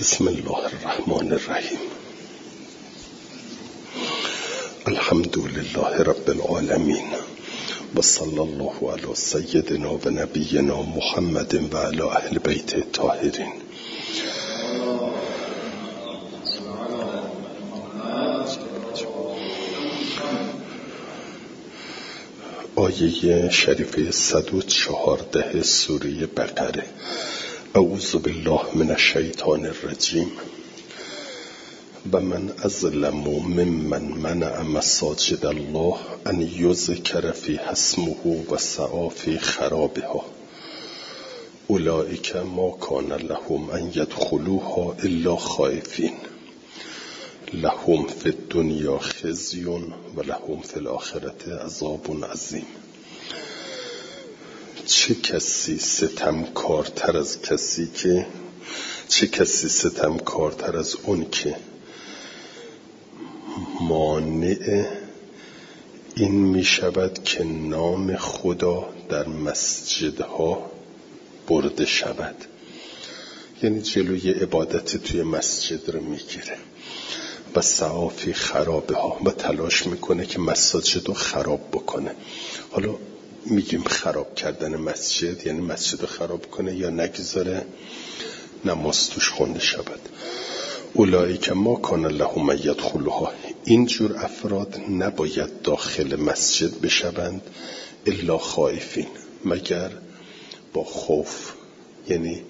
بسم الله الرحمن الرحیم. الحمد لله رب العالمین و صلی الله علی سیدنا و نبینا محمد و علی اهل بیت الطاهرین. آیه شریفه 114 سوره بقره. اعوذ بالله من الشیطان الرجیم. و من اظلم ممن منع مساجد الله ان یذکر فیها اسمه و سعی فی خرابها اولئک ما کان لهم ان یدخلوها الا خائفین لهم فی الدنیا خزی و لهم فی الآخرة عذاب عظیم. چه کسی ستمکارتر از اون که مانع این می شود که نام خدا در مسجدها برده شود، یعنی جلوی عبادت توی مسجد رو میگیره و سعی فی خرابها و تلاش میکنه که مساجد رو خراب بکنه. حالا میگیم خراب کردن مسجد یعنی مسجد رو خراب کنه یا نگذاره نماز توش خونده شود. اولئک ما کان لهم ان یدخلوها، اینجور افراد نباید داخل مسجد بشوند الا خائفین، مگر با خوف، یعنی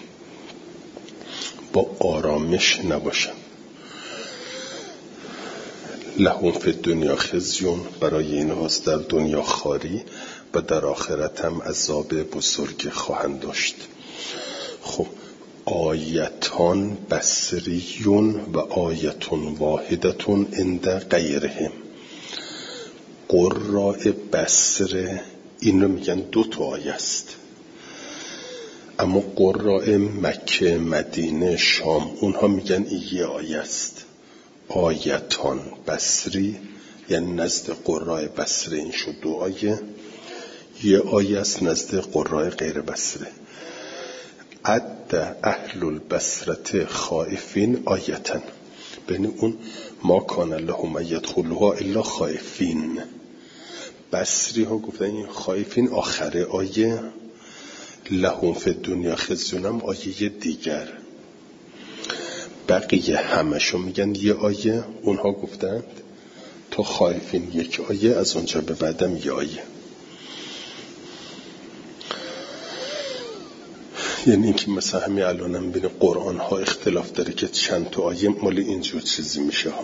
با آرامش نباشند. لهم فی الدنیا خزی، برای اینهاست در دنیا خواری و در آخرت هم عذاب بزرگ خواهند داشت. خب آیتان بصریون و آیتون واحدتون عند غیرهم. قراء بصره این رو میگن 2 آیه است، اما قراء مکه، مدینه، شام اونها میگن یه آیه است. آیتان بصری یعنی نزد قراء بصره این شد 2 آیه، یه آیه است نزد قراء غیر بصره. عد اهل البصره خائفین آیتن، بین اون ما کان لهم ان یدخلوها الا خائفین. بصری ها گفتن این خائفین آخره آیه، لهم فی الدنیا خزیون هم آیه دیگر. بقیه همشو میگن یه آیه، اونها گفتند تا خائفین 1 آیه، از اونجا به بعدم 1 آیه. یعنی این که مثلا همین الانم بین قرآن ها اختلاف داره که چند تا آیه مال اینجور چیزی میشه ها.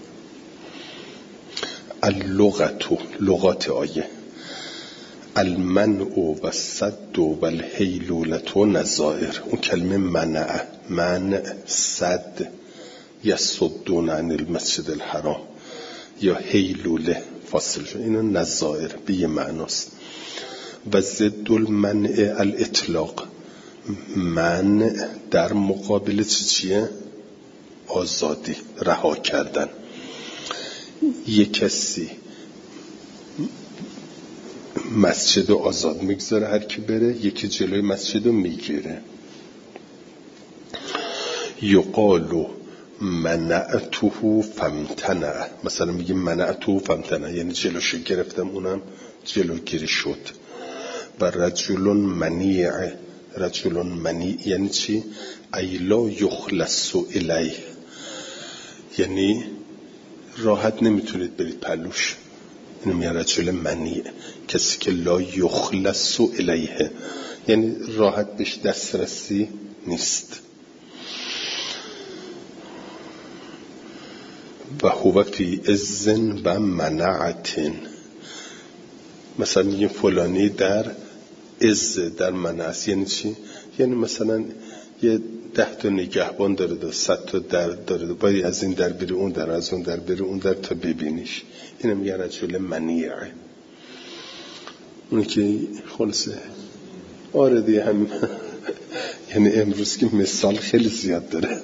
لغات آیه المنع و صد و الهیلولة نظائر. اون کلمه منع صد یصدون عن المسجد الحرام یا هیلوله فاصل شد، اینا نظائر به یه معناست. و ضد المنع الاطلاق، منع در مقابل چیه؟ آزادی، رها کردن. یک کسی مسجد آزاد میگذاره هر کی بره، یکی جلوی مسجد رو میگیره. یقالو منعته فامتنع، مثلا میگیم منعته فامتنع یعنی جلوشو گرفتم اونم جلوگیری شد. و رجل منیع یعنی چی؟ ایلا یخلص الیه، یعنی راحت نمیتونید برید پلوش. اینو میگن رجل منیع، کسی که لا یخلص الیه یعنی راحت بهش دسترسی نیست. و هو فی اذن و منعتن، مثلا میگیم فلانی در عز، در منع، یعنی چی؟ یعنی مثلا یه 10 تا نگهبان داره، 100 تا در داره، باید از این در بری اون در، از اون در بری اون در تا ببینیش. اینو میگن رجل منیعه. اون که خلاصه آره دیگه هم یعنی امروز که مثال خیلی زیاد داره.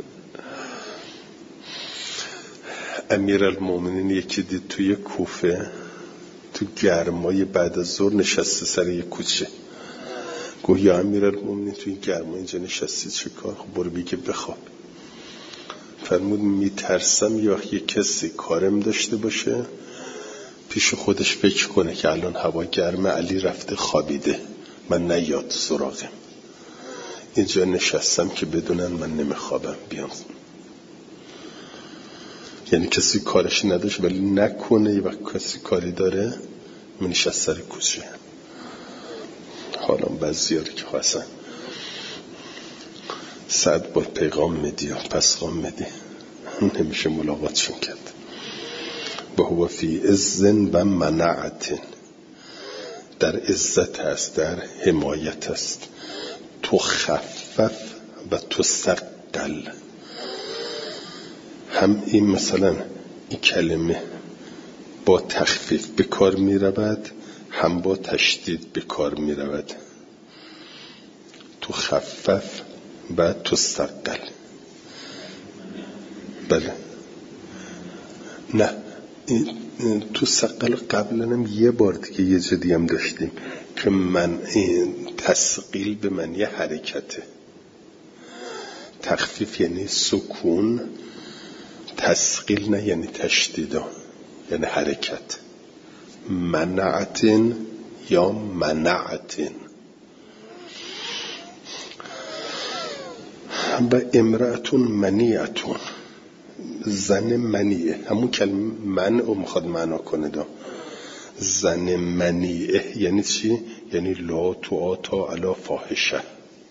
امیرالمومنین یکی دید توی کوفه تو گرمای بعد از ظهر نشسته سر یه کوچه، گوه یا امیرالمومنین توی این گرما اینجا نشستی چه کار؟ خب برو بگه بخواب. فرمود میترسم یا یه کسی کارم داشته باشه پیش خودش فکر کنه که الان هوا گرمه، علی رفته خوابیده، من نیاد سراغم، اینجا نشستم که بدونن من نمیخوابم بیام. یعنی کسی کارش نداشت ولی نکنه یه وقت کسی کاری داره منشست سر کوچه. حالا بعضیاری که خواستن سعد با پیغام میدی پس غام میدی نمیشه ملاقاتشون کرد. با هو فی عزن و منعت، در عزت است، در حمایت است. تو خفف و تو ثقل. هم این مثلا این کلمه با تخفیف به کار می رود، هم با تشدید به کار می رود. تو خفف و تو ثقل. بله نه تو ثقل قبلنم یه بار دیگه یه جدی هم داشتیم که من تثقیل به معنی حرکته. تخفیف یعنی سکون، تثقیل نه یعنی تشدید، یعنی حرکت. منعتن یا منعتن. و امرأتون منیعتون، زن منیعه، همون کلمه منع میخواد معنا کنه دا. زن منیعه یعنی چی؟ یعنی لا تعاطی علی فاحشه،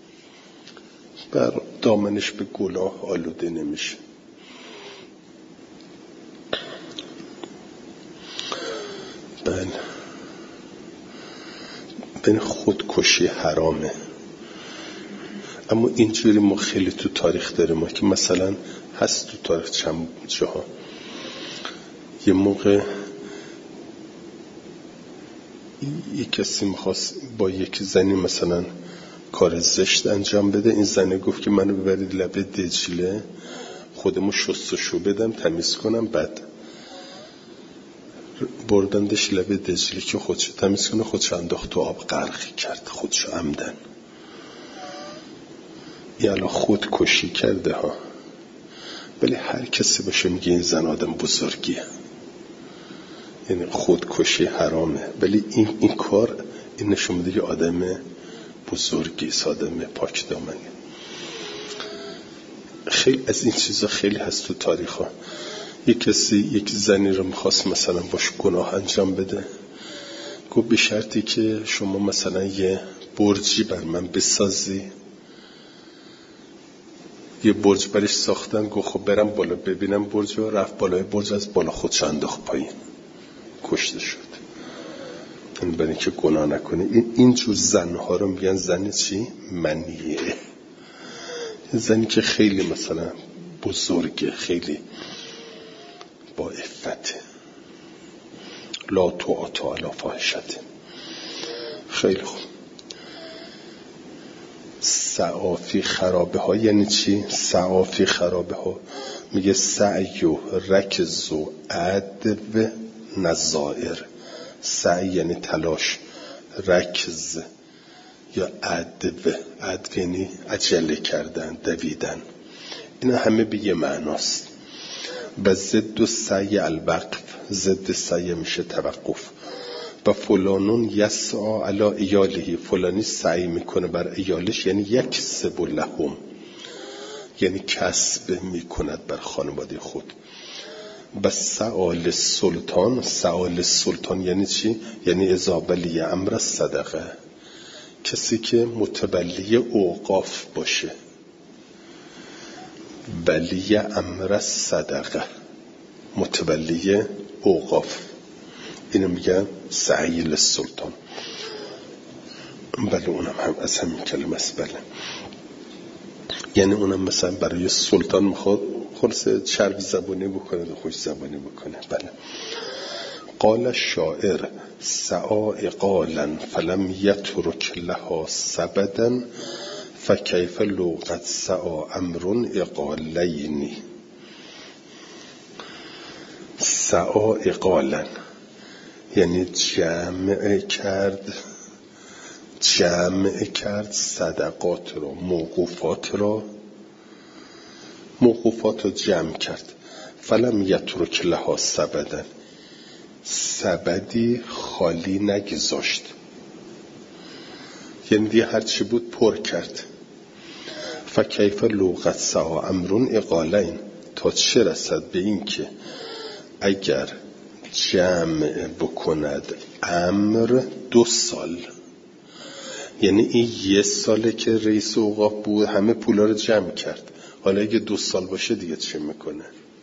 بر دامنش به گناه آلوده نمیشه. بله بین خودکشی حرامه، اما اینجوری ما خیلی تو تاریخ داریم ما که مثلا هست تو تاریخ چند جاها یه موقع یک کسی میخواست با یک زنی مثلا کار زشت انجام بده، این زنه گفت که منو ببرید لب دجله خودمو شستشو بدم تمیز کنم، بعد بردندش لب دجله که خودشو تمیز کنه، خودشو انداخت تو آب غرق کرد، خودشو عمدن. یعنی خودکشی کرده ها. ولی هر کسی باشه میگه این زن آدم بزرگیه، یعنی خودکشی حرامه، ولی این کار این نشون میده که آدم بزرگی، آدم پاک دامنی. خیلی از این چیزا خیلی هست تو تاریخ ها. یک کسی یک زنی رو میخواست مثلا باش گناه انجام بده، گفت به شرطی که شما مثلا یه برجی بر من بسازی. یه برج برش ساختن، گفت خب برم بالا ببینم برج رو. رفت بالای برج، از بالا خودش انداخت پایین، کشته شد. این برای که گناه نکنه. این جور زنها رو میگن زن چی؟ منیعه. زنی که خیلی مثلا بزرگه، خیلی با عفته، لا تعاطی علی فاحشه. خیلی خوب. سعافی خرابه ها یعنی چی؟ سعافی خرابه ها میگه سعی و رکز و عدو نظائر. سعی یعنی تلاش، رکز یا عدو یعنی عجله کردن، دویدن. اینا همه به یه معناست. و ضد سعی الوقف، ضد سعی میشه توقف. و فلانون یسعی علی ایاله، فلانی سعی میکنه بر ایالش، یعنی یکسب لهم، یعنی کسب میکند بر خانواده خود. و سعال سلطان، سعال سلطان یعنی چی؟ یعنی اذا ولی امر صدقه، کسی که متولی اوقاف باشه، ولی امر صدقه، متولی اوقاف، اینو میگن سعیل سلطان. بله اونم هم از همین کلمه است. بله یعنی اونم مثلا برای سلطان میخواد خلاصه چرب زبانی بکنه و خوش زبانی بکنه. بله. قال شاعر سعا اقالا فلم یترک لها سبدا فکیف لو قد سعا امر اقالین. سعا اقالا یعنی جمع کرد جمع کرد صدقات را، موقوفات رو جمع کرد. فلم یترک لها سبدا، سبدی خالی نگذاشت، یعنی دیگه هرچی بود پر کرد. فکیف لو قد سعی امر اقالین، تا چه رسد به این که اگر جمع بکند امر 2 سال، یعنی این 1 ساله که رئیس اوقاف بود همه پولا رو جمع کرد، حالا اگه 2 سال باشه دیگه چه میکنه؟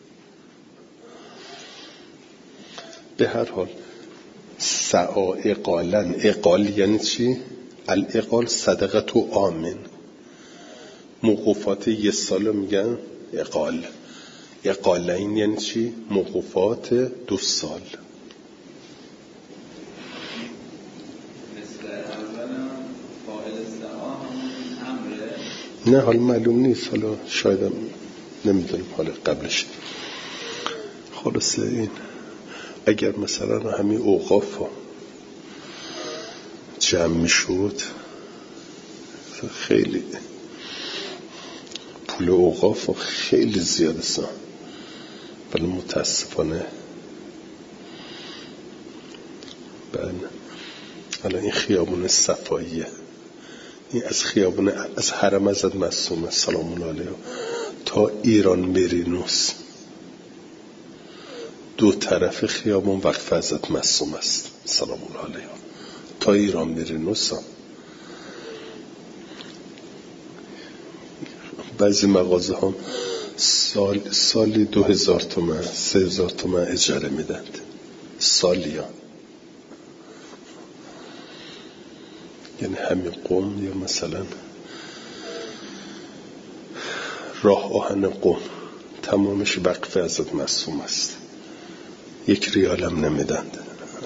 به هر حال سعی اقالن، اقال یعنی چی؟ الاقال صدقه و آمن، موقوفات 1 سال میگن اقال. اقالین یعنی چی؟ موقوفات 2 سال. نه حال معلوم نیست، حالا شاید نمیدونیم حالا قبلش. خلاصه این اگر مثلا همین اوقاف ها جمع میشد، خیلی پول اوقاف ها خیلی زیاد است، ولی متاسفانه حالا این خیابون صفاییه، این از خیابون از حرم حضرت معصومه سلام الله علیه تا ایران مرینوس 2 طرف خیابون وقف حضرت معصومه است سلام الله علیه تا ایران مرینوس. بعضی مغازه ها سالی 2000 تومان 3000 تومان اجاره میدند سالی ها. یعنی همین قم یا مثلا راه آهن قم تمامش وقف حضرت معصوم است، 1 ریال هم نمیدند.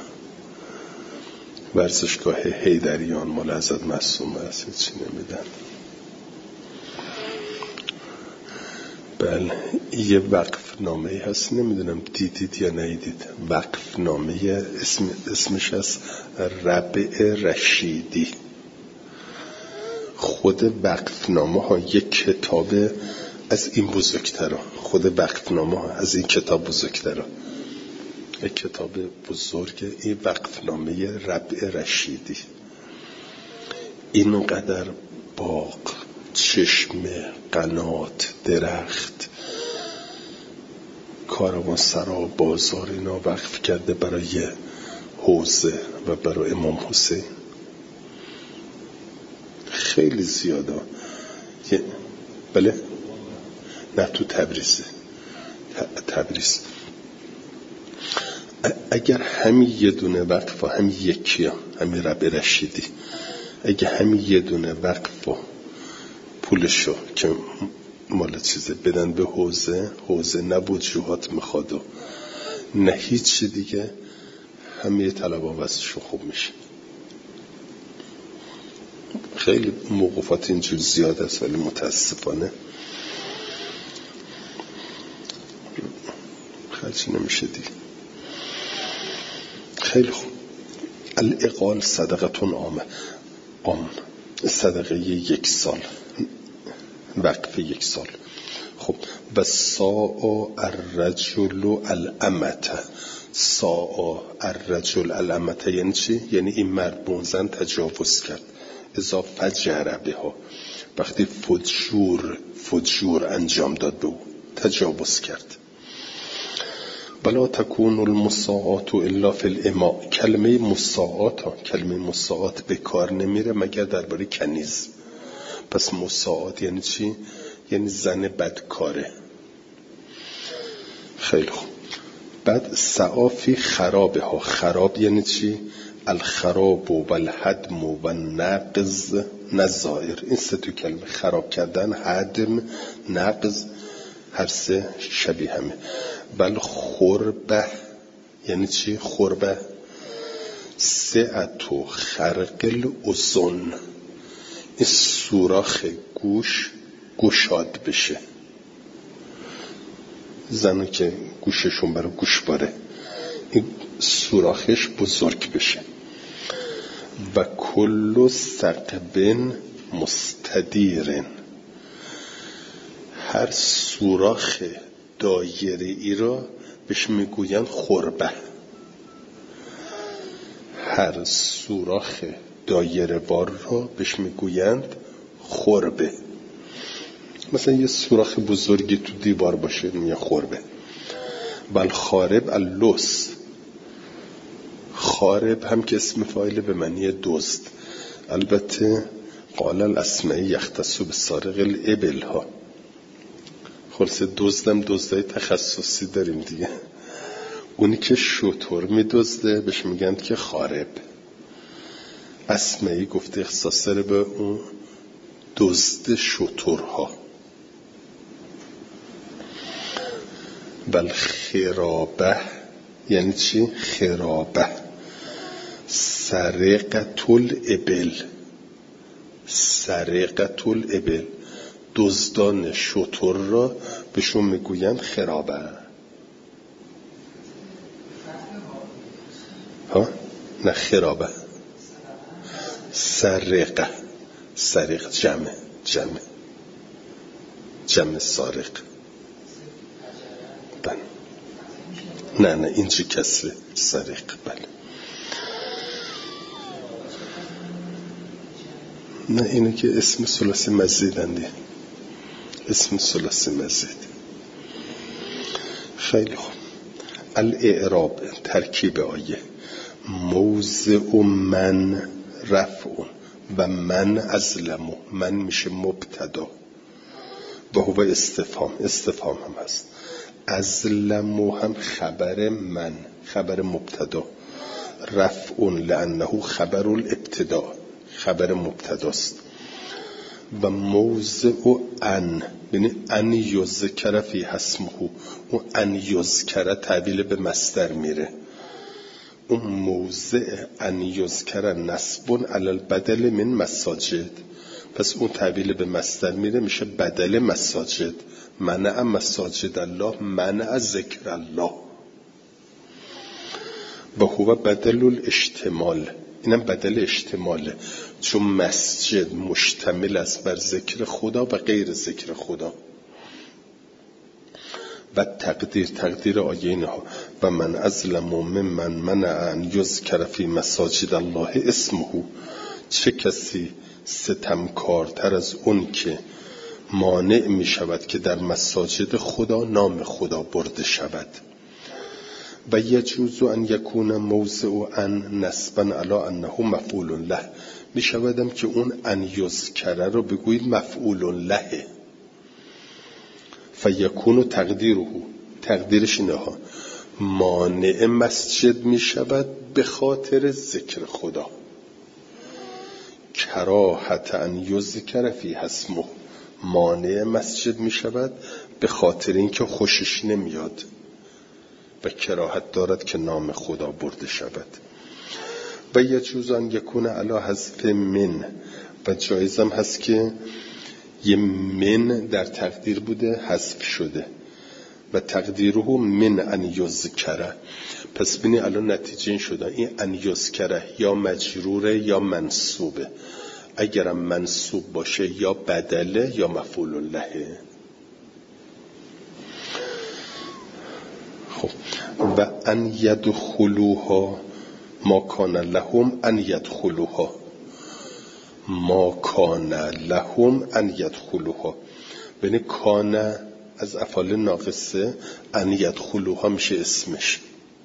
ورزشگاه حیدریان مال حضرت معصوم است، هیچی نمیدند. بله یه وقف نامه هست، نمیدونم دیدید یا ندیدید، وقف نامه اسمش از ربع رشیدی. خود وقف نامه ها یک کتاب از این بزرگتره، خود وقف نامه ها از این کتاب بزرگتره، یک کتاب بزرگ این وقف نامه ربع رشیدی. اینقدر باغ، چشمه، قنات، درخت، کاروانسرا، بازار اینا وقف کرده برای حوزه و برای امام حسین. خیلی زیاده. بله نه تو تبریز. اگر همین یه دونه وقف و همین یکی ها همین ربع رشیدی، اگر همین یه دونه وقف و پولشو که مال چیزه بدن به حوزه نبود جوهات میخواد و نه هیچ دیگه، همه طلبا وضعشون خوب میشه. خیلی موقوفات اینجور زیاد است ولی متاسفانه خرج نمیشه دیگه. خیلی خوب. الاقال صدقتون عام، صدقه 1 سال، وقف 1 سال. خب و ساء الرجل الامته، ساء الرجل الامته یعنی چی؟ یعنی این مرد زن تجاوز کرد، اذا فجر بها، وقتی فجور انجام داد به او، تجاوز کرد. بلا تکون المساعات الا فی الاماء، کلمه مساعات به کار نمیره مگر درباره کنیز. پس مساعات یعنی چی؟ یعنی زن بدکاره. خیلی خوب. بعد سعافی خرابه ها، خراب یعنی چی؟ الخراب و الهدم و نقض نظائر. این 3 کلمه، خراب کردن، هدم، نقض، هر 3 شبیه همه. بل خربه یعنی چی؟ خربه سعت و خرق الاذن، این سوراخ گوش گشاد بشه. زنو که گوششون برای گوش باره این سوراخش بزرگ بشه. و کل ثقب مستدیر، هر سوراخ دایره ای را بهش میگویند خربه. هر سوراخ دایره وار را بهش میگویند خربه. مثلا یه سوراخ بزرگی تو دیوار باشه میگه خربه. بل خارب اللص، خارب هم که اسم فاعل به معنی دزد. البته قال الاسمعی یختص بالسارق الابل ها، خلاصه دزدم دزدای تخصصی داریم دیگه. اونی که شتر میدزده بهش میگن که خارب. اسمعی گفته اختصاص داره به اون دزد شترها. بل خرابه یعنی چی؟ خرابه سرقت الابل، سرقت الابل، دزدان شتر را بهشون میگویند خرابه. ها نه خرابه، سرقه، سرق جمع سارق. بله نه اینجا کسره سرق. بله نه اینو که اسم ثلاثی مزیدنده، اسم ثلاثی مزید. خیلی خوب. الاعراب ترکیب آیه. موضع من رفع و من ازلم، من میشه مبتدا و هو استفهام هم هست. ازلم هم خبر من، خبر مبتدا. رفع لانه خبر الابتدا، خبر مبتداست. و موضع ان یعنی ان یذکر فی اسمه، و ان یذکر تعبیل به مصدر میره. اون موضع ان یذکر نصب علی البدل من مساجد، پس اون تعبیل به مصدر میره میشه بدل مساجد. منع مساجد الله، منع ذکر الله. و هو بدل الاشتمال، اینم بدل اشتماله، چون مسجد مشتمل است بر ذکر خدا و غیر ذکر خدا. و تقدیر آیه اینها و من ازلم ممن منع ان یذکر فی مساجد الله اسمه، چه کسی ستمکارتر از اون که مانع می شود که در مساجد خدا نام خدا برده شود. و یجوز ان یکون موضع ان نسبا علی انه مفعول له، می شودم که اون ان یذکر رو بگویید مفعول له. فیکون تقدیره، تقدیرش اینه ها، مانع مسجد می شود به خاطر ذکر خدا. کراهت ان یذکر فی اسمه، مانع مسجد می شود به خاطر اینکه خوشش نمیاد و کراهت دارد که نام خدا برده شود. و یجوز ان یکون علی حذف من، و جایزم هست که یه من در تقدیر بوده حذف شده و تقدیره من ان یذکر. پس بینی الان نتیجه این شده این ان یذکر یا مجروره یا منصوبه. اگرم منصوب باشه یا بدله یا مفعول له. خب و ان یدخلوها ما کان لهم ان یدخلوها، ما کان لهم ان یدخلوها، یعنی کان از افعال ناقصه، ان یدخلوها میشه اسمش.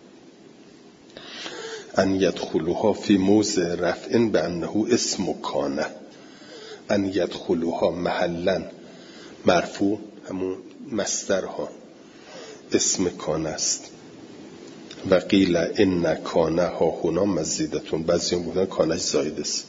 ان یدخلوها فی موضع رفع بانه اسم کان، ان یدخلوها محلا مرفوع همون مصدرها اسم کان است. و قیل ان کان ها هنا مزیدتون، بعضی هم گفتن کانش زاید است.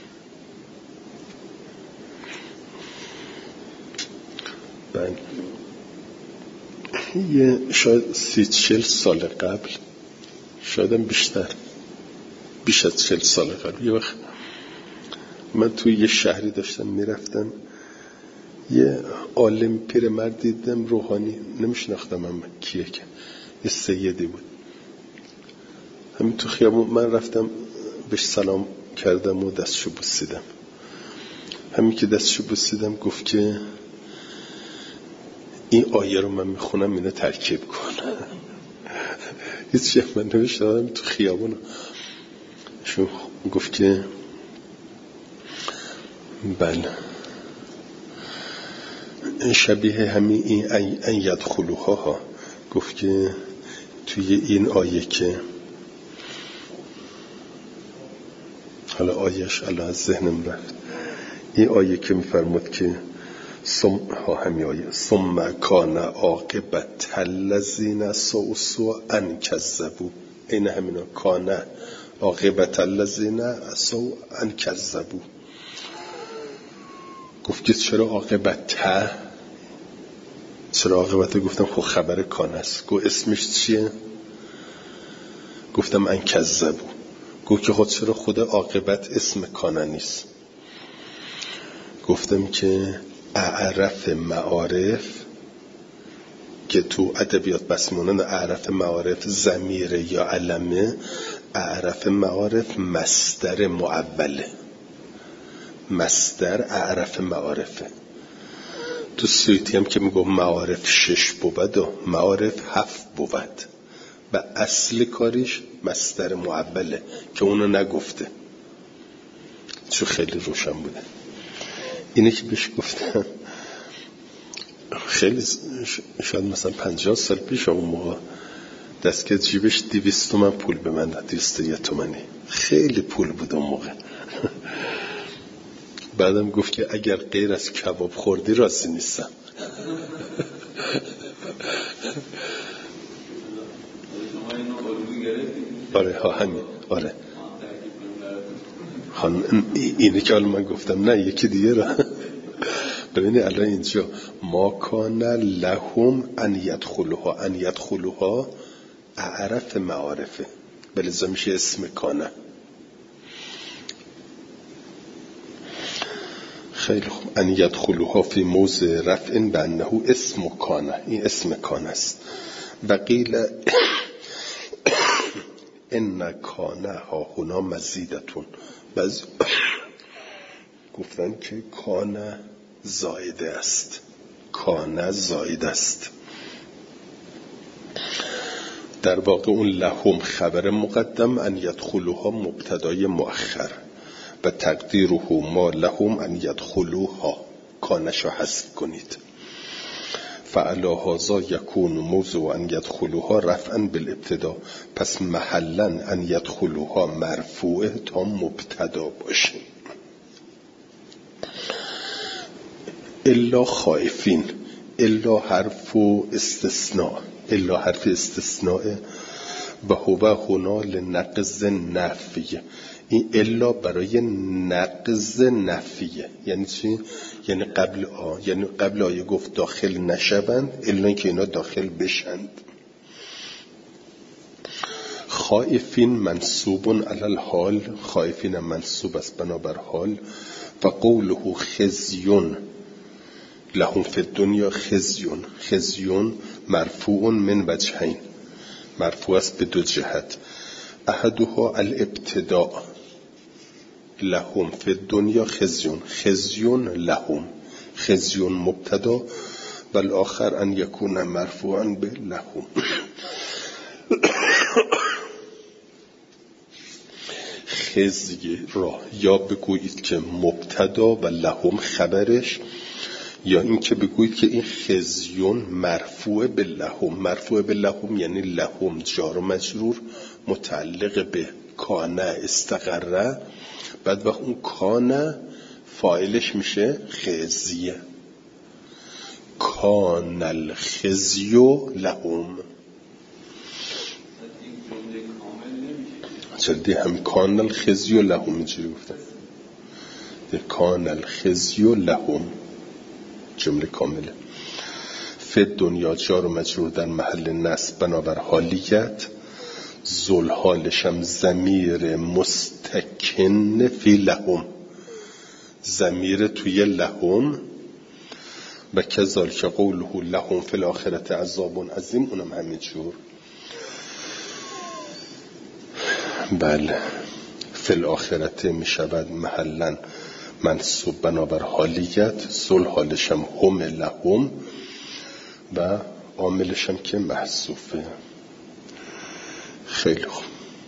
یه شاید 30-40 سال قبل، شاید هم بیش از 40 سال قبل، یه وقت من توی یه شهری داشتم میرفتم، یه عالم پیرمرد دیدم روحانی، نمیشناختم هم کیه، که یه سیدی بود. همین تو خیابون من رفتم بهش سلام کردم و دستشو بوسیدم. همین که دستشو بوسیدم گفت که این آیه رو من میخونم اینو ترکیب کن. هیچ من نوشتم تو خیابون. شو گفت که بله شبیه همین این ان یدخلوها گفت که توی این آیه که حالا آیهش الان از ذهنم رفت، این آیه که میفرمود که همین آیه ثم کان عاقبت الذین سوء ان کذبوا، این همینا کان عاقبت الذین سوء ان کذبوا. گفت که چرا عاقبت؟ چرا عاقبت؟ گفتم خب خبر کان است. گفت اسمش چیه؟ گفتم ان کذبوا. گفت که خود چرا خود عاقبت اسم کان نیست؟ گفتم که اعرف معارف که تو ادبیات بس مونن اعرف معارف ضمیر یا علمه، اعرف معارف مصدر معوله، مصدر اعرف معارفه. تو سویتی هم که میگم معارف 6 بود و معارف 7 بود و اصل کاریش مصدر معوله که اونو نگفته، چون خیلی روشن بوده. اینه که بهش گفتم خیلی شاید مثلا 50 سال پیش اون موقع دست که جیبش 200 تومن پول به من داد، 201 تومنی، خیلی پول بود اون موقع. بعدم گفت که اگر غیر از کباب خوردی راضی نیستم. آره ها همین آره. اینه که حالا من گفتم نه یکی دیگه را ببینی الان اینجا ما کان لهم ان یدخلوها، ان یدخلوها اعرف معارفه بلزا میشه اسم کانه. خیلی خوب. ان یدخلوها فی موضع رفع بانه اسم کانه، این اسم کانه است. و قیل ان کانه ها هنا مزیدتون، بعضی گفتن که کانه زائده است، کانه زائد است. در واقع اون لهم خبر مقدم، ان یدخلوها مبتدای مؤخر و تقدیره ما لهم ان یدخلوها، کانشو حذف کنید. فعلا هذا یکون موضوع ان یدخلوها رفعا بالابتدا، پس محلا ان یدخلوها مرفوعه تا مبتدا باشه. الا خائفین، الا حرف استثناء، الا حرف استثناء و هو هنا لنقض نفیه. این الا برای نقض نفیه. یعنی چی؟ یعنی قبل آیه گفت داخل نشوند، الا که اینا داخل بشند. خائفین منصوب علی الحال، خائفین منصوب است بنابر حال. و قوله خزیون لهم فی الدنیا خزیون، خزیون مرفوع من وجهین، مرفوع است به دو جهت. احدها الابتداء، لهم فی الدنیا خزیون، خزیون لهم، خزیون مبتدا و الاخر ان یکون مرفوعا به لهم. خزی را یا بگویید که مبتدا و لهم خبرش، یا این که بگویید که این خزیون مرفوع به لهم. مرفوع به لهم یعنی لهم جار و مجرور متعلق به کانه استقره، بعد وقت اون کانه فاعلش میشه خزیه، کان الخزیو لهم. چرا دی هم کان الخزیو لهم اینجوری گفتن، کان الخزیو لهم جمله کامله. فی دنیا جار و مجرور در محل نصب بنابر حالیت، ذل حالش هم ضمیر مستکن فی لهم، ضمیر توی لهم. و کذالک قوله لهم فی الاخرة عذاب عظیم، اونم همینجور. بله. فی الاخرت می شود محلا منصوب بنابر حالیت، ذل حالش هم هم لهم و عاملش هم که محذوفه. خیلی خوب.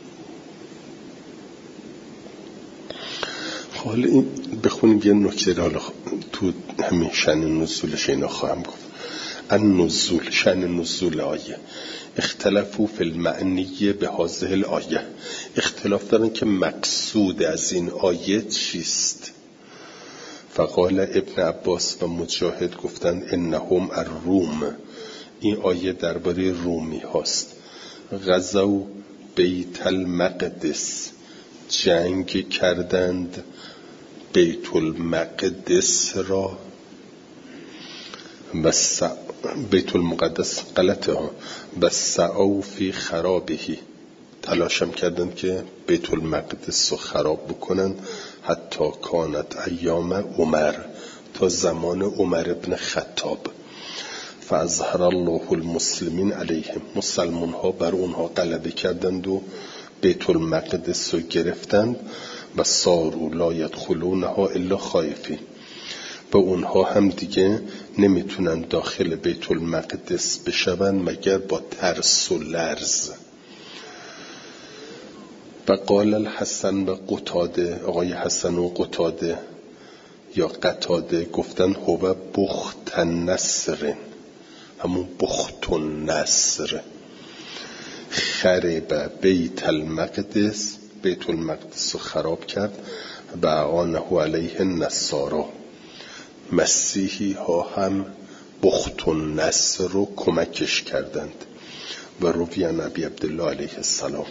حالا این بخونیم یه نکته را تو همین شأن نزولش اینا خواهم گفت. النزول، شأن نزول آیه. اختلافو فی المعنی به هذه الآیه، اختلاف دارن که مقصود از این آیه چیست. فقال ابن عباس و مجاهد گفتند انهم الروم، این آیه درباره رومی هاست. غزو بیت المقدس، جنگ کردند بیت المقدس را و بیت المقدس غلطه ها و سعوا فی خرابهی، تلاشم کردند که بیت المقدس رو خراب بکنن. حتی کانت ایام عمر، تا زمان عمر ابن خطاب. فاظهر الله المسلمین علیهم، مسلمان ها بر اونها غلبه کردند و بیت المقدس رو گرفتند. و صاروا لا یدخلونها الا خائفین، و اونها هم دیگه نمیتونن داخل بیت المقدس بشون مگر با ترس و لرز. و قال الحسن و قتاده، آقای حسن و قتاده یا قتاده گفتن هو بخت النصر، همون بخت النصر. خرب بیت المقدس، بیت المقدس رو خراب کرد. و اعانه علیه النصارا، مسیحی ها هم بخت النصر رو کمکش کردند. و روی نبی عبدالله علیه السلام.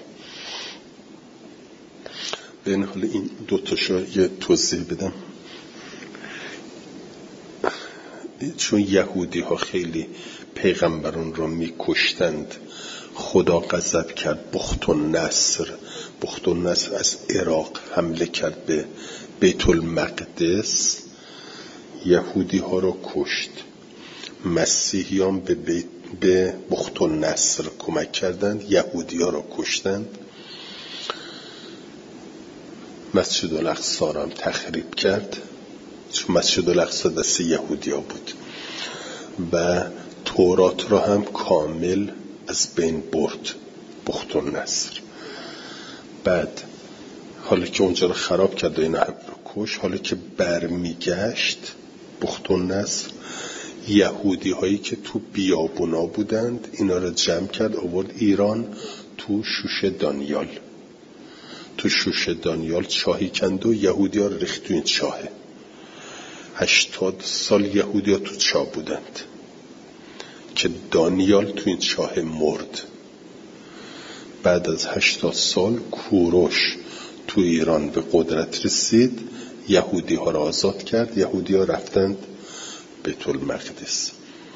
به این حال این دوتاشو یه توضیح بدم، چون یهودی ها خیلی پیغمبران را میکشتند، خدا غضب کرد. بخت النصر از عراق حمله کرد به بیت المقدس، یهودی ها را کشت. مسیحیان به بخت النصر کمک کردند، یهودی ها را کشتند. مسجد الاقصی را هم تخریب کرد، چون مسجد الاقصی دست یهودی ها بود. و تورات را هم کامل از بین برد بخت النصر. بعد حالا که اونجا رو خراب کرد و اینا رو کش، حالا که برمیگشت بخت النصر، یهودی هایی که تو بیابونا بودند اینا رو جمع کرد آورد ایران، تو شوش دانیال چاهی کند و یهودی ها رو ریخت تو این چاهه. 80 سال یهودی ها تو چاه بودند که دانیال تو این چاه مرد. بعد از 80 سال کوروش تو ایران به قدرت رسید، یهودی ها را آزاد کرد، یهودی ها رفتند بیت المقدس.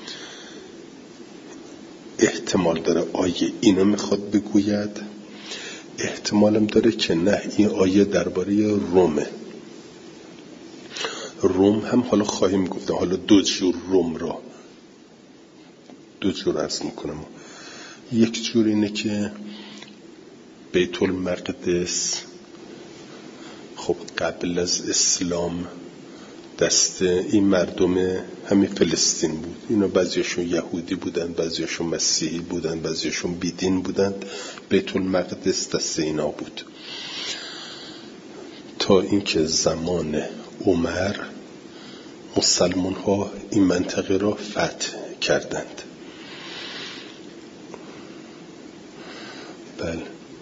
احتمال داره آیه اینو میخواد بگوید، احتمالم داره که نه، این آیه درباره رومه. روم هم حالا خواهیم گفت، حالا دو جور روم را دو جور عرض میکنم. یک جور اینه که بیت المقدس خب قبل از اسلام دست این مردم همین فلسطین بود. اینا بعضیشون یهودی بودن، بعضیشون مسیحی بودن، بعضیشون بیدین بودن. بیت المقدس دست اینا بود تا اینکه زمان عمر مسلمان ها این منطقه را فتح کردند. بله،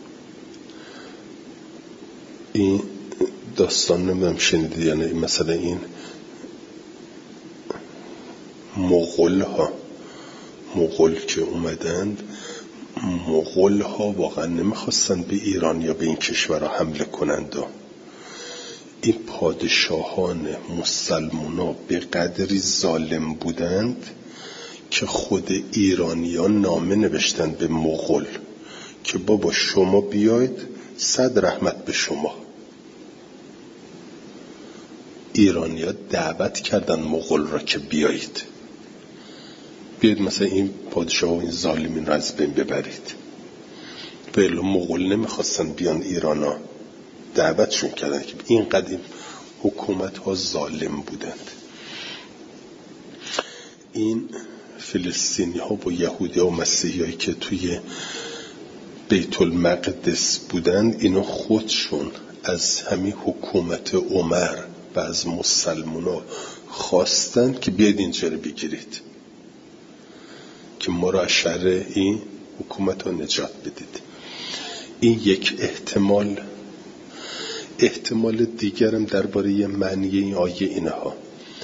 این داستان نمیدونم شنیدید یا نه. مثلا این مغول که اومدند، مغول ها واقعا نمیخواستن به ایران یا به این کشور حمله کنند. این پادشاهان مسلمان به قدری ظالم بودند که خود ایرانیان نامه نوشتند به مغول که بابا شما بیاید، 100 رحمت به شما. ایرانیان دعوت کردن مغول را که بیایید مثلا این پادشاه و این ظالمین را از بین ببرید. ولی مغول نمیخواستن بیان ایرانا، دعوتشون کردن که این قدیم حکومت ها ظالم بودند. این فلسطینی ها با یهودی ها و مسیحی هایی که توی بیت المقدس بودند، اینا خودشون از همین حکومت عمر و از مسلمان ها خواستند که بیاید اینجا رو بگیرید که ما را از شر این حکومت ها نجات بدید. این یک احتمال دیگرم درباره معنی این آیه اینها.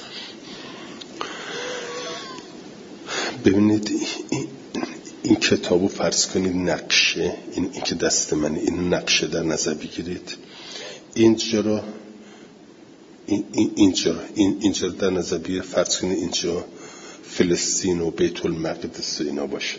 ببینید این کتابو فرض کنید نقشه، این که دست من، این نقشه در نظر بگیرید. اینجا در نظر بگیرید، فرض کنید اینجا فلسطین و بیت المقدس و اینا باشه.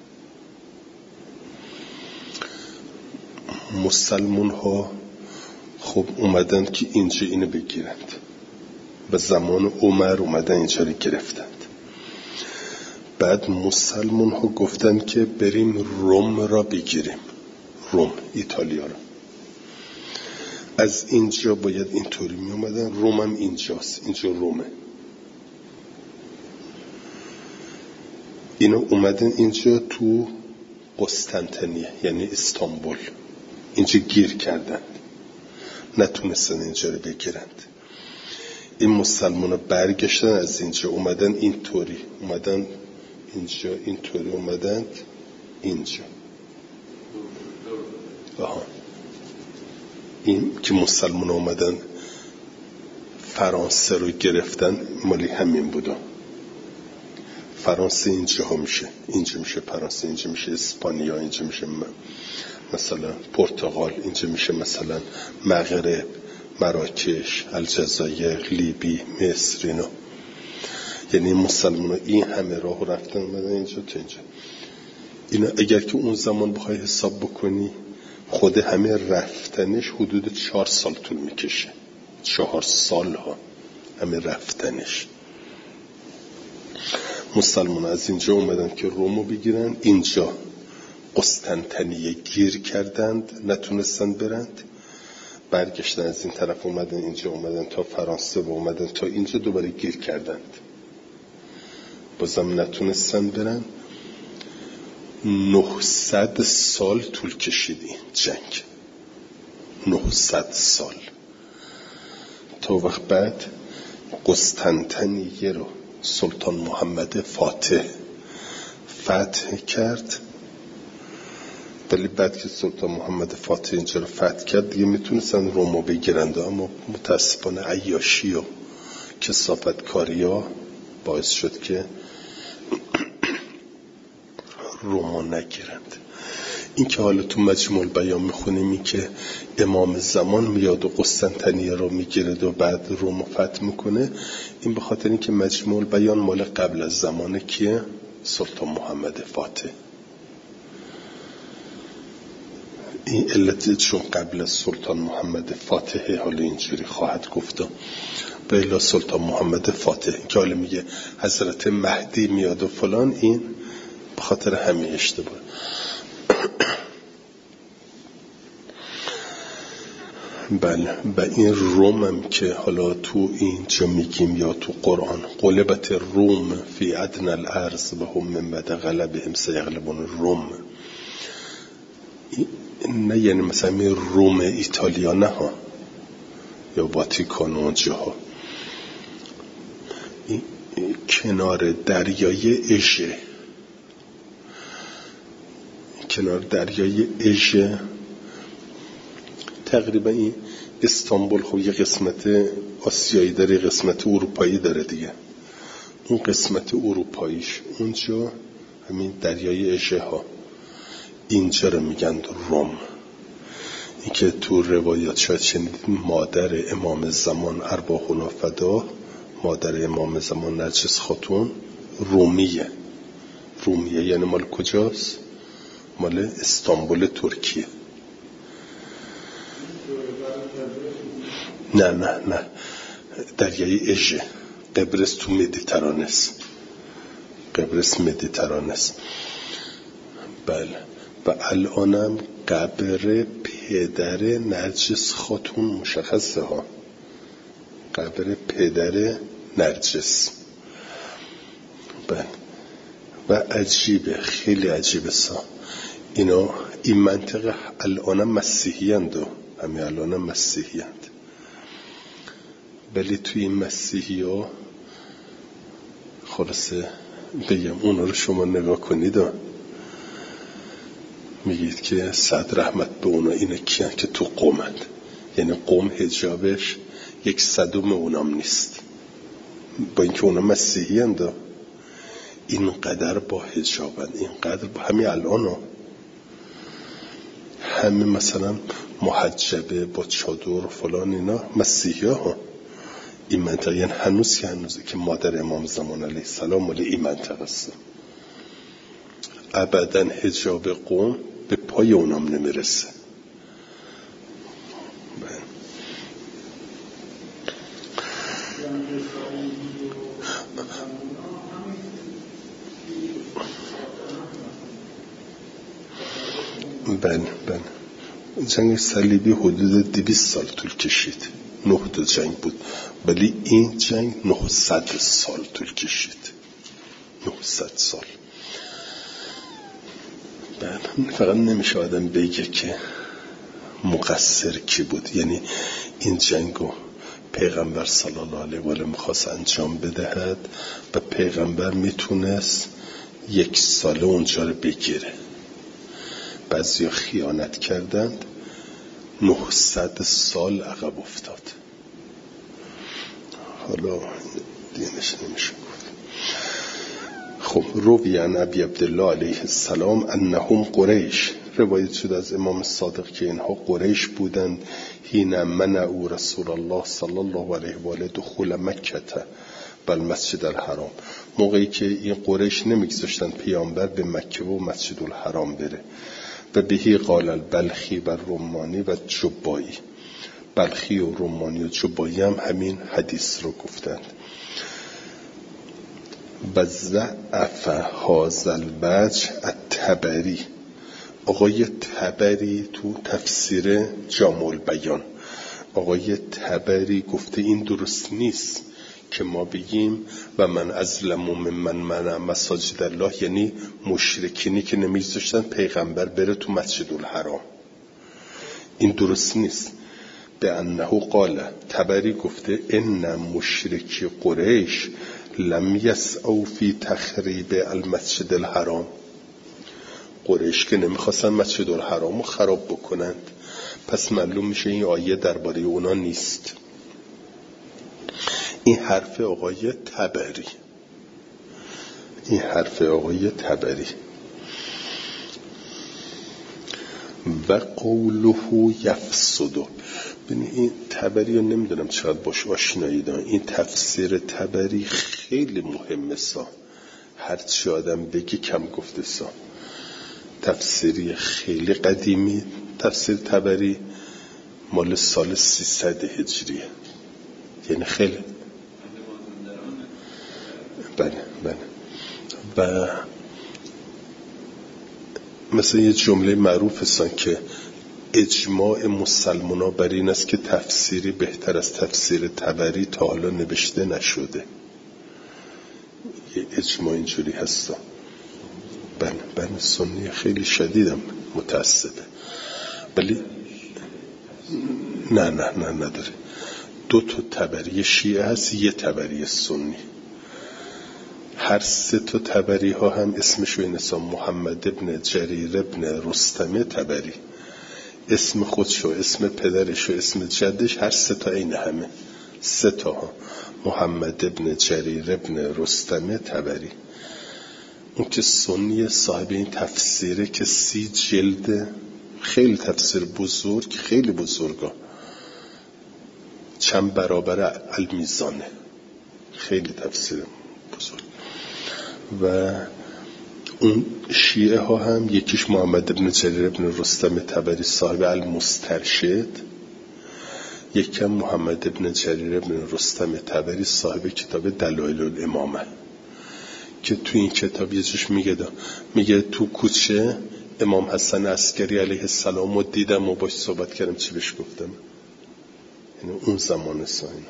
مسلمون ها خب اومدند که اینجا اینو بگیرند و زمان عمر اومدن اینجا رو گرفتند. بعد مسلمون ها گفتند که بریم روم را بگیریم، روم، ایتالیا را. از اینجا باید اینطوری می اومدن، روم هم اینجاست، اینجا رومه. اینا اومدن اینجا تو قسطنطنیه، یعنی استانبول، اینجا گیر کردند، نتونستن اینجا رو بگیرند. این مسلمان ها برگشتن از اینجا، اومدن اینطوری، اومدن اینجا، اینطوری اومدند اینجا. این که مسلمان ها اومدن فرانسه رو گرفتن، مالی همین بودا. فرانسه اینجا ها میشه، اینجا میشه فرانسه، اینجا میشه اسپانیا، اینجا میشه مثلا پرتغال، اینجا میشه مثلا مغرب، مراکش، الجزایر، لیبی، مصر. یعنی مسلمان ها این همه راه رفتن اومدن اینجا تا اینجا. اینا اگر که اون زمان بخوای حساب بکنی، خود همه رفتنش حدود 4 سال طول میکشه. 4 سال ها همه رفتنش. مسلمان ها از اینجا اومدن که رومو بگیرن، اینجا قسطنطنیه گیر کردند، نتونستن برند، برگشتن از این طرف اومدن اینجا، اومدن تا فرانسه و اومدن تا اینجا، دوباره گیر کردند، بازم نتونستن برن. 900 سال طول کشید این جنگ، 900 سال، تا وقت بعد قسطنطنیه رو سلطان محمد فاتح فتح کرد. ولی بعد که سلطان محمد فاتح اینجا رو فتح کرد دیگه میتونستن رومو بگیرند، اما متاسفانه عیاشی و کثافتکاری ها باعث شد که روما نگیرند. این که حالا تو مجموع البیان میخونیم این که امام زمان میاد و قسطنطنیه رو میگیرد و بعد رومو فتح میکنه، این به خاطر این که مجموع البیان مال قبل از زمانه که سلطان محمد فاتح. این علت چون قبل از سلطان محمد فاتحه، حالا اینجوری خواهد گفت به الا سلطان محمد فاتح که حالا میگه حضرت مهدی میاد و فلان، این به خاطر همین اشتباه. بله، و این روم هم که حالا تو اینجا میگیم یا تو قرآن غلبت روم فی ادنی الارض و هم من بعد غلبهم سیغلبون روم، نه یعنی مثلا می روم ایتالیا نه ها، یا واتیکان اونجا ها، کنار دریای اژه، کنار دریای اژه تقریبا. این استانبول خب یه قسمت آسیایی داره، قسمت اروپایی داره دیگه. اون قسمت اروپاییش اونجا همین دریای اژه ها، اینجا رو میگن روم. این که تو روایات شاید شنیدید مادر امام زمان ارواحنا فدا، مادر امام زمان نرجس خاتون رومیه. رومیه یعنی مال کجاست؟ مال استانبول ترکیه. نه دریای اژه، قبرس تو مدیترانه قبرس مدیترانه. بله، و الانم قبر پدر نرجس خاتون مشخصه ها، قبر پدر نرجس. و عجیبه، خیلی عجیبه اینا این منطقه الان مسیحی هند و همین الان مسیحی هند، ولی توی این مسیحی ها خلاصه بگم اونا رو شما نگاه کنید و میگید که صد رحمت به اونا اینه کیان که تو قومند، یعنی قوم حجابش 1/100 اونام نیست، با اینکه اونا مسیحی هند اینقدر با حجابند، اینقدر با همین الان ها همه مثلا محجبه با چادر و فلان اینا مسیحی ها این منطقه، یعنی هنوزه که مادر امام زمان علیه السلام مال این منطقه است. ابدا حجاب قوم به پای اونام نمیرسه. بله جنگ صلیبی حدود 200 سال طول کشید، 9 تا جنگ بود، ولی این جنگ 900 سال طول کشید، 900 سال. فقط نمیشه آدم بگه که مقصر کی بود، یعنی این جنگو پیغمبر صلی الله علیه و آله میخواست انجام بدهد و پیغمبر میتونست 1 ساله اونجا رو بگیره، بعضیا خیانت کردند 900 سال عقب افتاد. حالا دینش نمیشه گفت. خب روی عن ابی عبدالله علیه السلام انهم قریش، روایت شد از امام صادق که اینها قریش بودند. حین منعوا رسول الله صلی الله علیه و آله دخول مکه و المسجد الحرام، موقعی که این قریش نمیگذاشتن پیامبر به مکه و مسجد الحرام بره. و بهی قال البلخی و رومانی و جبایی، بلخی و رومانی و جبایی هم همین حدیث رو گفتند. و ضعف هذا الوجه الطبری، آقای طبری تو تفسیر جامع البیان، آقای طبری گفته این درست نیست که ما بگیم و من ازلم ممن منع مساجد الله، یعنی مشرکینی که نمیذاشتن پیغمبر بره تو مسجد الحرام. این درست نیست. به انه قال، طبری گفته ان مشرکی قریش لم یسعوا فی تخریب المسجد الحرام، قریش که نمیخواستن مسجد الحرام رو خراب بکنند، پس معلوم میشه این آیه درباره اونا نیست. این حرف آقای طبری، این حرف آقای طبری. و قوله یفسد، ببین این طبری رو نمیدونم چقدر باش آشنایی دارم، این تفسیر طبری خیلی مهمه هرچی آدم بگی کم گفته تفسیری خیلی قدیمی، تفسیر طبری مال سال 300 هجریه، یعنی خیلی بله. و مثلا یه جمله معروف هستن که اجماع مسلمانا بر این است که تفسیری بهتر از تفسیر طبری تا حالا نوشته نشده. یه اجماع اینجوری هستن. بن سنی خیلی شدیدم متعصبه، ولی نه نداره. 2 طبری شیعه هست، یه طبری سنی. هر 3 طبری ها هم اسمشو این اسم محمد ابن جریر ابن رستم طبری، اسم خودشو، اسم پدرشو، اسم جدش، هر 3 این همه 3 محمد ابن جریر ابن رستم طبری. اون که سنی صاحب این تفسیره که 30 جلد، خیلی تفسیر بزرگ، خیلی بزرگه، چند برابر المیزانه، خیلی تفسیر بزرگ. و اون شیعه ها هم یکیش محمد ابن جریر ابن رستم طبری صاحب المسترشد، یکم محمد ابن جریر ابن رستم طبری صاحب کتاب دلایل الامامه، که تو این کتاب یه جوش میگه تو کوچه امام حسن عسکری علیه السلام رو دیدم و باش صحبت کردم. چی بهش گفتم؟ یعنی اون زمان ساینه.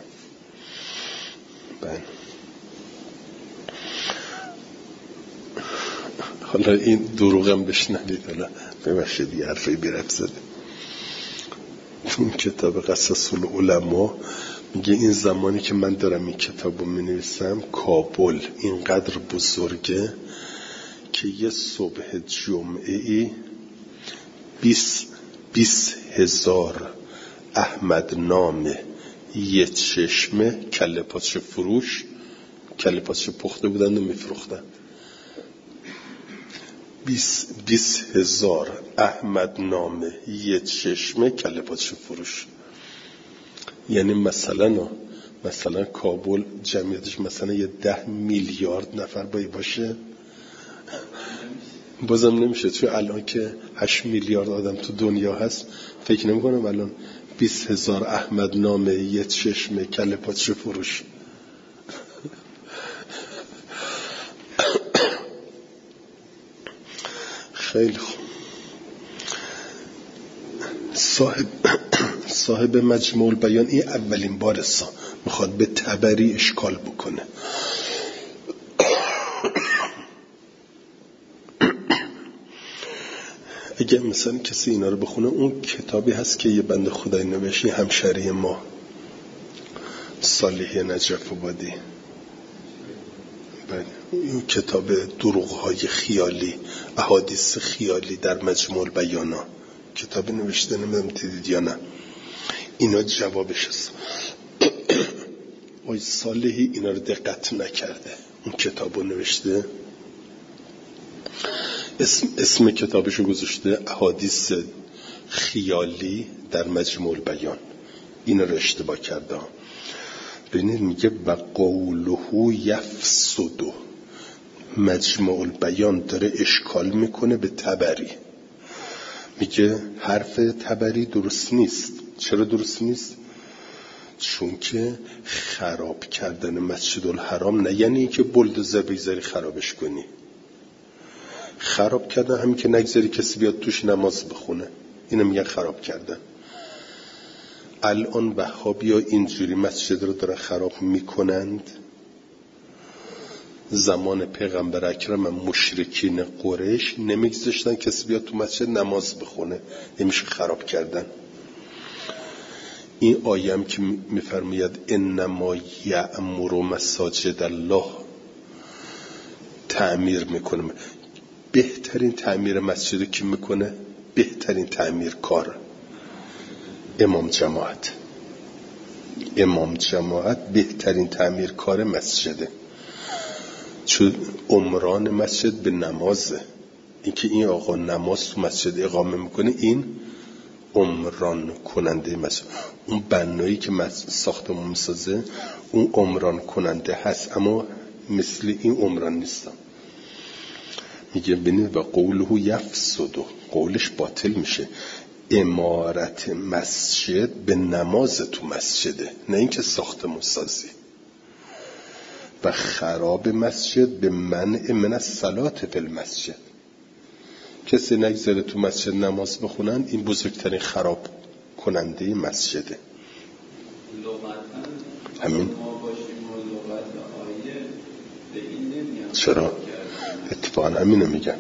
حالا این دروغم بشنوید، حالا ببخشید یه حرفی بیرب زده. اون کتاب قصص العلماء میگه این زمانی که من دارم این کتاب رو مینویسم، کابل اینقدر بزرگه که یه صبح جمعه‌ای 20,000 احمد نام یه چشمه کله پاچه فروش، کله پاچه پخته بودن و میفروختن. 20,000 احمد نام یه چشمه کله پاچه فروش. یعنی مثلا کابل جمعیتش مثلا یه 10 میلیارد نفر باشه، بازم نمیشه. توی الان که 8 میلیارد آدم تو دنیا هست، فکر نمی کنم الان 20,000 احمد نام یه چشمه کله پاچه فروش. خیلی خوب. صاحب مجموع البیان این اولین بار میخواد به تبری اشکال بکنه. اگه مثلا کسی اینا رو بخونه، اون کتابی هست که یه بنده خدای نوشته، همشری ما صالح نجف آبادی، این کتاب دروغ‌های خیالی، احادیث خیالی در مجموع البیانا، کتاب نوشته، نمیدونم دیدید یا نه. اینا جوابش هست. آقای صالحی اینا رو دقت نکرده، اون کتاب رو نوشته، اسم کتابشو گذاشته احادیث خیالی در مجموع البیان. اینا رو اشتباه کرده. ببینید میگه و قوله یفسد، مجموع البیان داره اشکال میکنه به تبری. میگه حرف تبری درست نیست. چرا درست نیست؟ چون که خراب کردن مسجد الحرام نه یعنی این که بلدوزر بگذاری خرابش کنی. خراب کردن همین که نگذاری کسی بیاد توش نماز بخونه، اینو میگن خراب کردن. الان وهابی‌ها اینجوری مسجد رو دارن خراب میکنند. زمان پیغمبر اکرم مشرکین قریش نمیگذاشتن کسی بیاد تو مسجد نماز بخونه، نمیشه خراب کردن. این آیه که میفرماید انما یأمر مساجد الله، تعمیر میکنه. بهترین تعمیر مسجد کی میکنه؟ بهترین تعمیر کار امام جماعت بهترین تعمیر کار مسجده. چون عمران مسجد به نمازه. اینکه این آقا نماز تو مسجد اقامه میکنه، این عمران کننده مسجد. اون بنایی که ساختمون میسازه اون عمران کننده هست، اما مثل این عمران نیستم. میگه ببینید و قوله یفسد، قولش باطل میشه. امارت مسجد به نماز تو مسجده، نه اینکه ساختمون سازی. و خراب مسجد به منع من الصلاة فی المسجد، کسی نگذاره تو مسجد نماز بخونن، این بزرگترین خراب کننده مسجده. همین چرا؟ اتفاقا همینو میگن.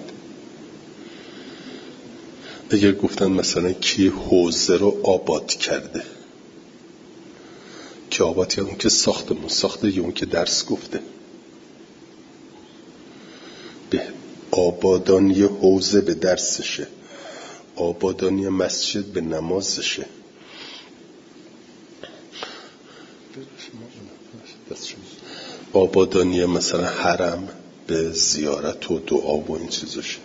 اگر گفتن مثلا کی حوزه رو آباد کرده، که آباد کرده، اون که ساختمون ساخته یا اون که درس گفته. به آبادانی حوزه به درسشه، آبادانی مسجد به نمازشه. آبادانی مثلا حرم به زیارت و دعا و این چیزاشه.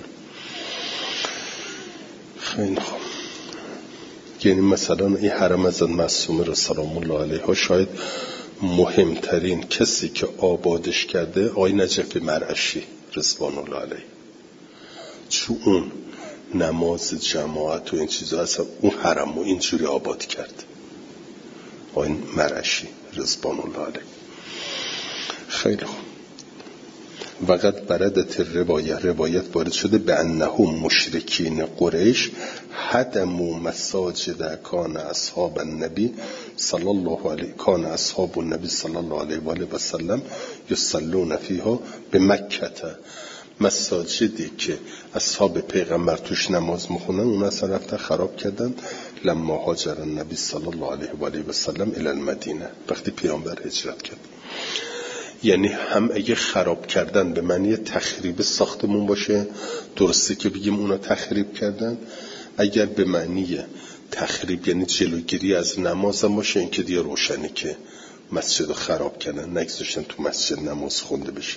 خیلی خوب. یعنی مثلا این حرم از معصومه را سلام الله علیها شاید مهمترین کسی که آبادش کرده آقای نجف مرعشی رضوان الله علیه، چون اون نماز جماعت و این چیزا اصلا اون حرم رو اینجوری آباد کرد، آقای مرعشی رضوان الله علیه. خیلی خوب. وقد بردت روایت وارد شده به انهم مشرکین قریش هدموا مساجد کان اصحاب النبی صلی الله علیه و آله و سلم یصلون فیها به مکه. مساجدی که اصحاب پیغمبر توش نماز میخونن اون اصلا رفتن خراب کردن لما هاجر النبی صلی الله علیه و آله و سلم الی المدینه، وقتی پیامبر هجرت کرد. یعنی هم اگه خراب کردن به معنی تخریب ساختمون باشه درسته که بگیم اونا تخریب کردن، اگر به معنی تخریب یعنی جلوگیری از نماز هم باشه این که دیگه روشنه که مسجد رو خراب کردن، نگذاشتن تو مسجد نماز خونده بشه.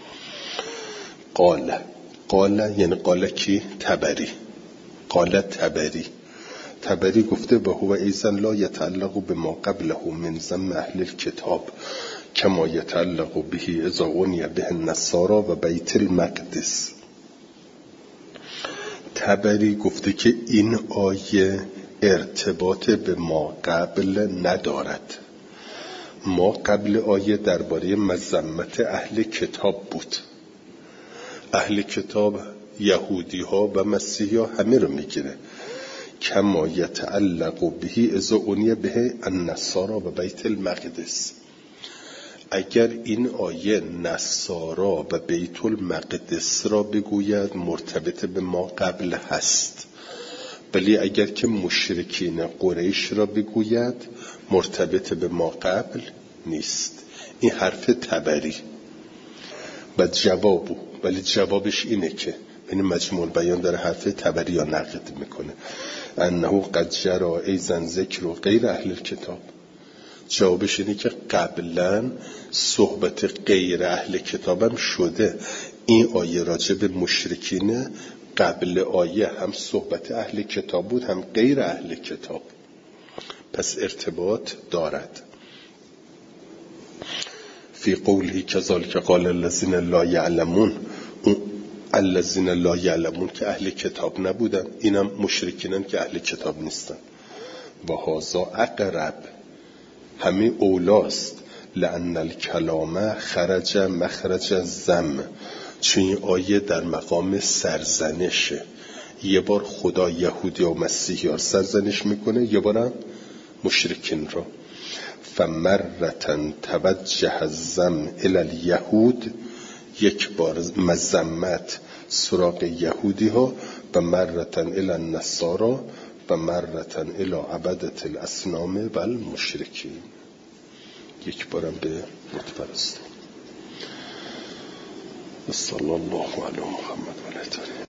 قال یعنی قال کی؟ تبری. قال تبری گفته و هو ایزن لا یتعلق به ما قبله من ذم اهل الکتاب کما یتعلق به اذا عنی به النصارى و بیت المقدس. تبری گفته که این آیه ارتباط به ما قبل ندارد. ما قبل آیه درباره مذمت اهل کتاب بود. اهل کتاب یهودی ها و مسیحی ها همه رو میگیره. کما یتعلق به اذا عنی به النصارى و بیت المقدس. اگر این آیه نصارا و بیت المقدس را بگوید مرتبط به ما قبل هست، ولی اگر که مشرکین قریش را بگوید مرتبط به ما قبل نیست. این حرف تبری و جوابو، ولی جوابش اینه که این مجموع بیان داره حرف تبری یا نقد میکنه انه قد جرا ایزن ذکر و غیر اهل کتاب. جوابش اینه که قبلا صحبت غیر اهل کتابم شده. این آیه راجع به مشرکینه، قبل آیه هم صحبت اهل کتاب بود هم غیر اهل کتاب، پس ارتباط دارد. فی قوله کذالک قال الذین لا یعلمون، الذین لا یعلمون که اهل کتاب نبودن، اینم مشرکینن که اهل کتاب نیستن. و هذا اقرب، همه اولاست. لأن الکلام خرج مخرج الذم، چون این آیه در مقام سرزنشه. یه بار خدا یهودی و مسیحی ها سرزنش میکنه، یه بار هم مشرکین را. فمرتن توجه الذم الی الیهود، یک بار مذمت سراغ یهودی ها، و مرتن الی النصارى و مرتن الی عبدة الاصنام و المشرکین، یک بارم به متپرستان. صلی الله علی محمد و علیه